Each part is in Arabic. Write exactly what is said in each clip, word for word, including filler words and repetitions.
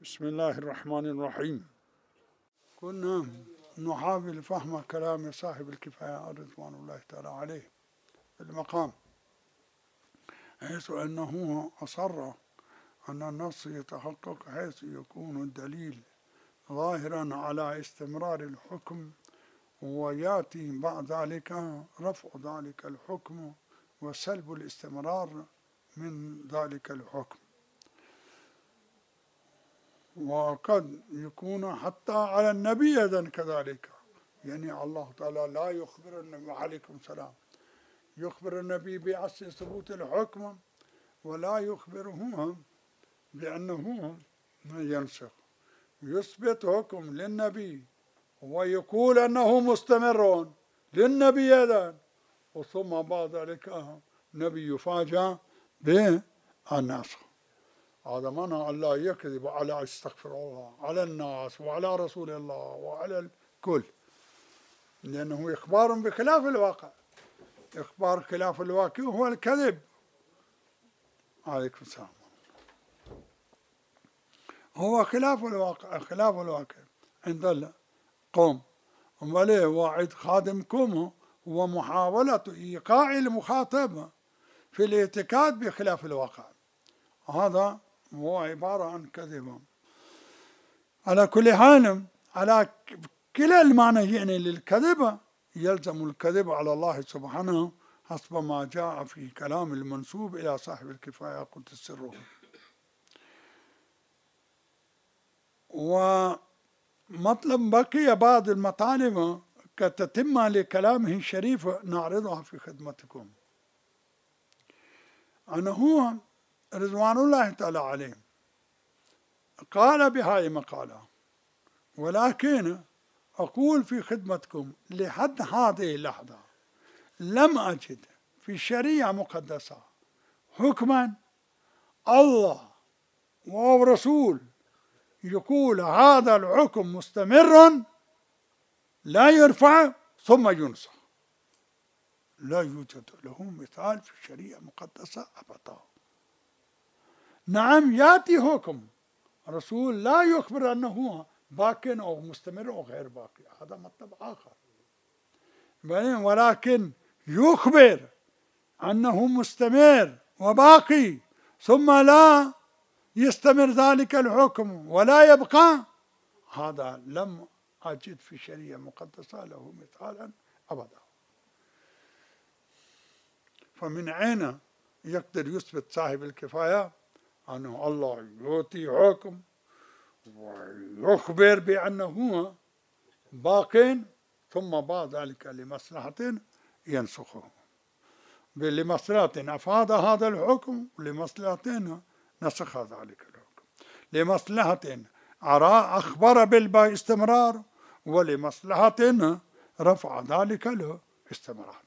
بسم الله الرحمن الرحيم. كنا نحاول فهم كلام صاحب الكفاية رضوان الله تعالى عليه في المقام، حيث أنه أصر أن النص يتحقق حيث يكون الدليل ظاهرا على استمرار الحكم، ويأتي بعد ذلك رفع ذلك الحكم وسلب الاستمرار من ذلك الحكم. وقد يكون حتى على النبي أيضا كذلك، يعني الله تعالى لا يخبر النبي عليكم السلام يخبر النبي بأصل ثبوت الحكم، ولا يخبره بأنه ينسخ، يثبت حكم للنبي ويقول أنه مستمر للنبي أيضا، وثم بعد ذلك النبي يفاجأ بالنسخ. هذا معنى أن لا يكذب على استغفر الله على الناس وعلى رسول الله وعلى الكل، لأنه إخبار بخلاف الواقع. إخبار خلاف الواقع هو الكذب. عليكم السلام. هو خلاف الواقع، خلاف الواقع عند القوم. أمال واعد خادمكم هو محاولة إيقاع المخاطب في الاعتقاد بخلاف الواقع، هذا هو عبارة عن كذب. على كل حال، على كلا المعنيين للكذب يلزم الكذب على الله سبحانه حسب ما جاء في كلام المنسوب إلى صاحب الكفاية قدس سره. ومطلب بقي بعض المطالب كتتمة لكلامه الشريف نعرضها في خدمتكم. أنه رضوان الله تعالى عليه قال بهاي مقالة، ولكن أقول في خدمتكم لحد هذه اللحظة لم أجد في الشريعة مقدسة حكما الله ورسول يقول هذا الحكم مستمر لا يرفع ثم ينسخ. لا يوجد له مثال في الشريعة المقدسة أبدا. نعم يأتي حكم رسول لا يخبر أنه باق أو مستمر أو غير باقي، هذا مطلب آخر، ولكن يخبر أنه مستمر وباقي ثم لا يستمر ذلك الحكم ولا يبقى، هذا لم أجد في الشريعة المقدسة له مثالا أبدا. فمن أين يقدر يثبت صاحب الكفاية أنه الله يعطي حكم ويخبر بأنه باق ثم بعد ذلك لمصلحة ينسخه، لمصلحة أفاد هذا الحكم ولمصلحة نسخ ذلك الحكم، لمصلحة أرى أخبر بالاستمرار ولمصلحة رفع ذلك الاستمرار.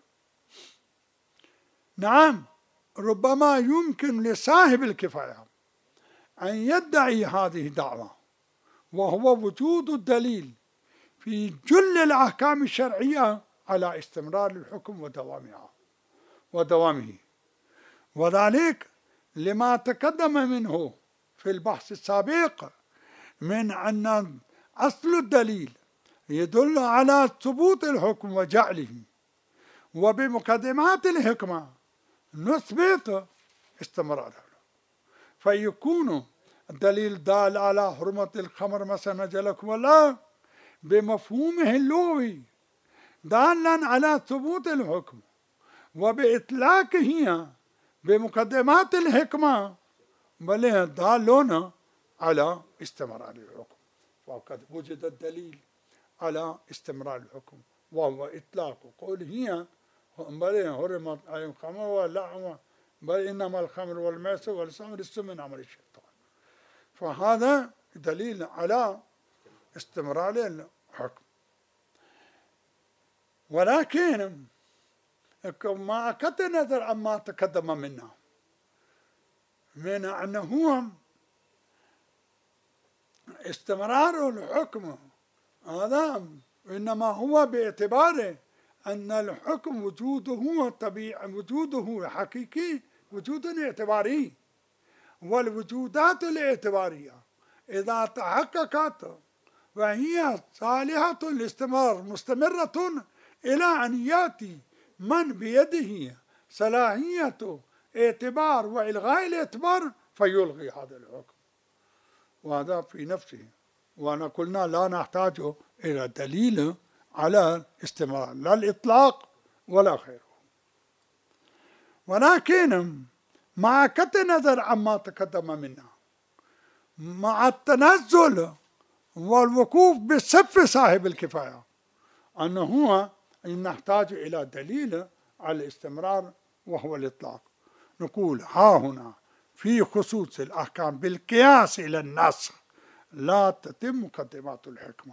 نعم ربما يمكن لصاحب الكفاية أن يدعي هذه الدعوة، وهو وجود الدليل في جل الأحكام الشرعية على استمرار الحكم ودوامها ودوامه، وذلك لما تقدم منه في البحث السابق من أن أصل الدليل يدل على ثبوت الحكم وجعله، وبمقدمات الحكمة نثبت استمراره، فيكون الدليل دال على حرمة الخمر مثلا جلكم الله بمفهومه اللغوي دالا على ثبوت الحكم، وبإطلاقه بمقدمات الحكمة بل دالون على استمرار الحكم. وقد وجد الدليل على استمرار الحكم وهو إطلاق قوله بل حرمت عليهم الخمر واللحم بل إنما الخمر والميسر والسمر السم من عمل الشيطان. فهذا دليل على استمرار الحكم. ولكن مع قطع النظر عما تقدم منا من أنه استمرار الحكم هذا إنما هو باعتبار أن الحكم وجوده طبيعي، وجوده حقيقي، وجود اعتباري، والوجودات الاعتبارية إذا تحققت وهي صالحة الاستمرار مستمرة إلى أن يأتي من بيده صلاحية اعتبار وإلغاء الاعتبار فيلغي هذا الحكم، وهذا في نفسه. وأنا قلنا لا نحتاج إلى دليل على الاستمرار لا الإطلاق ولا غيره. ولكن مع قطع النظر عما تقدم منا، مع التنزل والوقوف بصف صاحب الكفاية، أنه هو نحتاج إلى دليل على الاستمرار وهو الإطلاق، نقول ها هنا في خصوص الأحكام بالقياس إلى النص لا تتم مقدمات الحكمة،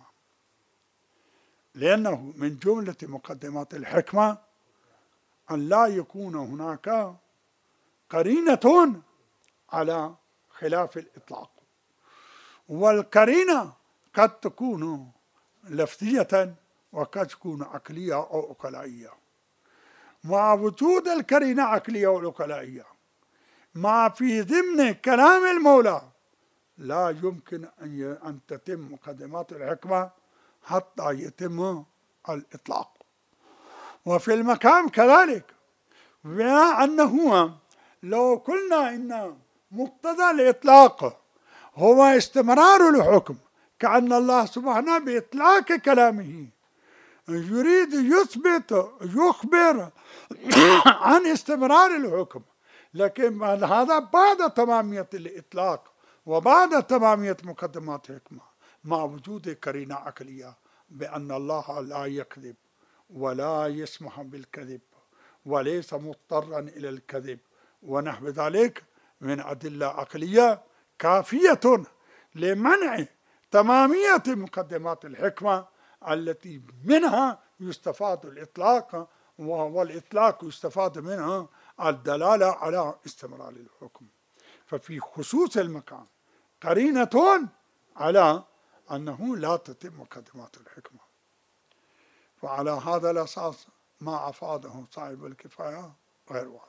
لأنه من جملة مقدمات الحكمة أن لا يكون هناك قرينة على خلاف الإطلاق، والقرينة قد تكون لفظية وقد تكون عقلية أو عقلائية. مع وجود القرينة عقلية والعقلائية مع في ضمن كلام المولى لا يمكن أن تتم مقدمات الحكمة حتى يتم الإطلاق. وفي المقام كذلك، بما أنه لو قلنا إن مقتضى الإطلاق هو استمرار الحكم، كأن الله سبحانه بإطلاق كلامه يريد يثبت يخبر عن استمرار الحكم، لكن هذا بعد تمامية الإطلاق وبعد تمامية مقدمات الحكمة، مع وجود قرينة عقلية بأن الله لا يكذب ولا يسمح بالكذب وليس مضطرا إلى الكذب ونحو ذلك من أدلة عقلية كافية لمنع تمامية مقدمات الحكمة التي منها يستفاد الإطلاق، والإطلاق يستفاد منها الدلالة على استمرار الحكم. ففي خصوص المقام قرينة على أنه لا تتم مقدمات الحكمة. وعلى هذا الأساس ما أفاده صاحب الكفاية غير واضح.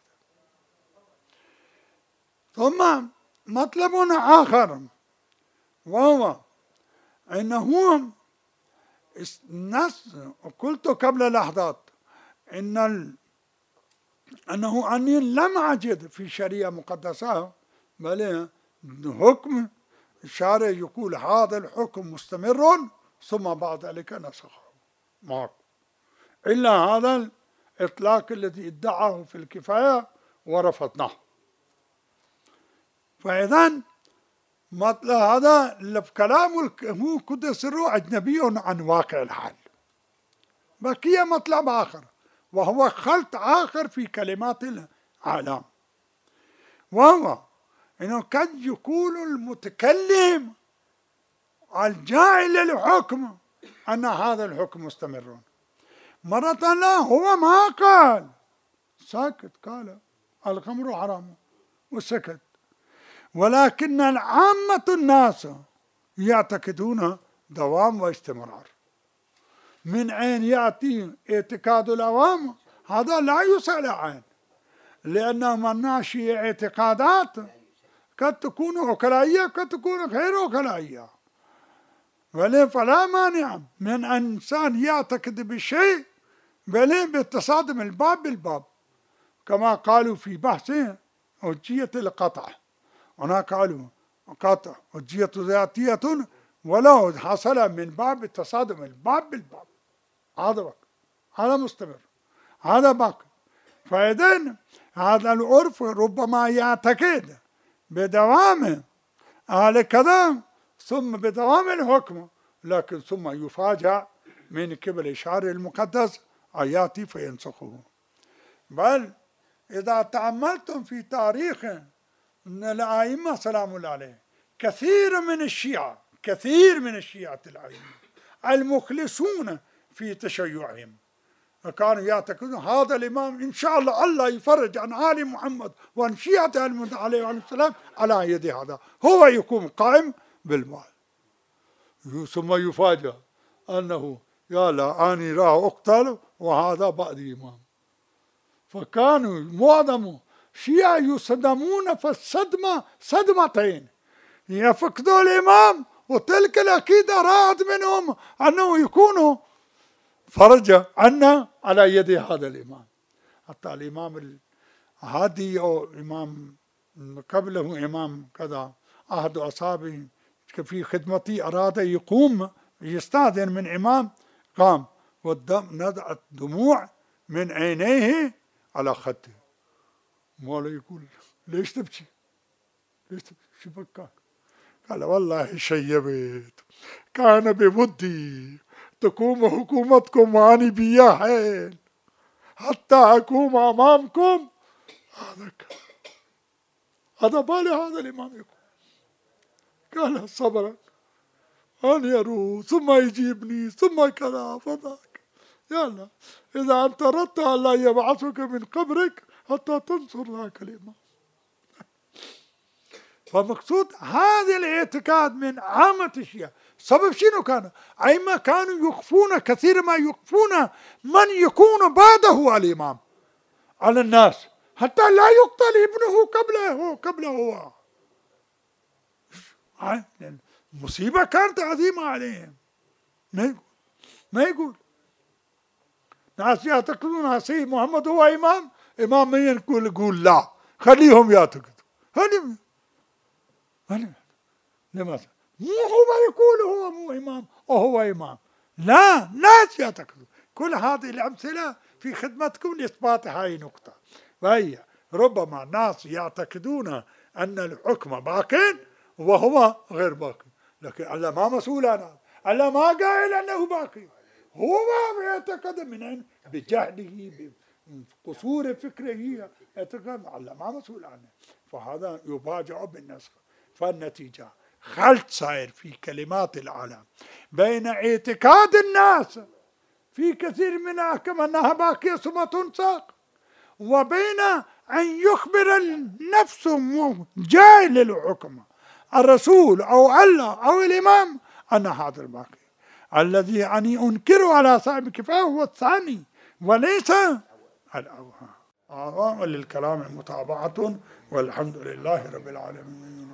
ثم مطلب آخر وهو أنه النص، قلت قبل لحظات إن ال... أنه أني لم أجد في شريعة مقدسة بل حكم الشارع يقول هذا الحكم مستمر ثم بعد ذلك نسخه معك، إلا هذا الإطلاق الذي ادعاه في الكفاية ورفضناه. فإذا مطلب هذا كلام هو قدس الروح أجنبي عن واقع الحال. بقي مطلب آخر وهو خلط آخر في كلمات العالم، وهو إنه قد يقول المتكلم الجاعل للحكم أن هذا الحكم مستمر، مرة لا هو ما قال، ساكت، قال الخمر حرام وسكت، ولكن العامة الناس يعتقدون دوام واستمرار. من أين يأتي اعتقاد العوام؟ هذا لا يسأل عنه، لأنه من ناشئ اعتقادات قد تكون عقلائية قد تكون غير عقلائية، فلا مانع من أن إنسان يعتقد بشيء بل بالتصادم الباب بالباب، كما قالوا في بحث حجية القطع، هنا قالوا قطع حجية ذاتية ولو حصل من باب التصادم الباب بالباب، هذا بقى، هذا مستمر، هذا باقي. فإذن هذا العرف ربما يعتقد بدوام على كذا ثم بدوام الحكم، لكن ثم يفاجأ من قبل الشارع المقدس آياتي فينسخه. بل إذا تأملتم في تاريخ الأئمة سلام الله عليه، كثير من الشيعة كثير من الشيعة الأئمة المخلصون في تشيعهم كانوا يعتقدون هذا الإمام إن شاء الله الله يفرج عن آل محمد وعن شيعة المنتهى عليه السلام على يد هذا، هو يقوم قائم بالمال، ثم يفاجأ أنه يا لا أني راح أقتل وهذا بعد إمام. فكانوا معظم شيعة يصدمون في الصدمة صدمتين، يفقدوا الإمام، وتلك الأكيد أراد منهم أنه يكونوا فرج عنا على يد هذا الإمام. حتى الإمام الهادي أو إمام قبله إمام كذا أحد أصحابه في خدمتي أراد يقوم يستأذن من إمام، قام والدم نزعت دموع من عينيه على خده. مولا يقول ليش تبكي؟ ليش تبكي؟ شو بكاك؟ قال والله شيبت، كان بودي تقوم حكومتكم وأنا بيا حيل حتى أقوم أمامكم. هذا هذا بالي هذا الإمام يقول. قال صبرك أنا أروح ثم يجيبني ثم كذا فذاك. يلا إذا أنت أردت أن لا يبعثك من قبرك حتى تنصر ذاك الإمام. فمقصود هذا الاعتقاد من عامة الشيعة. سبب شنو كان؟ أي ما كانوا يخفون كثير ما يخفون من يكون بعده الإمام على الناس حتى لا يقتل ابنه قبله قبله هو. المصيبة كانت عظيمة عليهم. ما يقول ما يقول ناس يعتقدون هسي محمد هو إمام، إمام من يقول يقول لا خليهم يعتقدوا. هل لماذا؟ مو هو يقول هو مو إمام أو هو إمام، لا ناس يعتقدوا. كل هذه الأمثلة في خدمتكم لإثبات هاي النقطة. وهي ربما ناس يعتقدون أن الحكم باق وهو غير باقي، لكن الله ما مسؤول عنه، الله ما قائل أنه باقي، هو ما يعتقد من بجهله بقصور فكره يعتقد، الله ما مسؤول عنه. فهذا يفاجأ بالنسخ. فالنتيجة خلط صاير في كلمات العالم بين اعتقاد الناس في كثير منها كما أنها باقية ثم تنسق، وبين أن يخبر النفس جاي للحكم الرسول أو الله أو الإمام أن هذا الباقي الذي يعني أنكره على صاحب الكفاية هو الثاني وليس الأول. آه للكلام متابعة والحمد لله رب العالمين.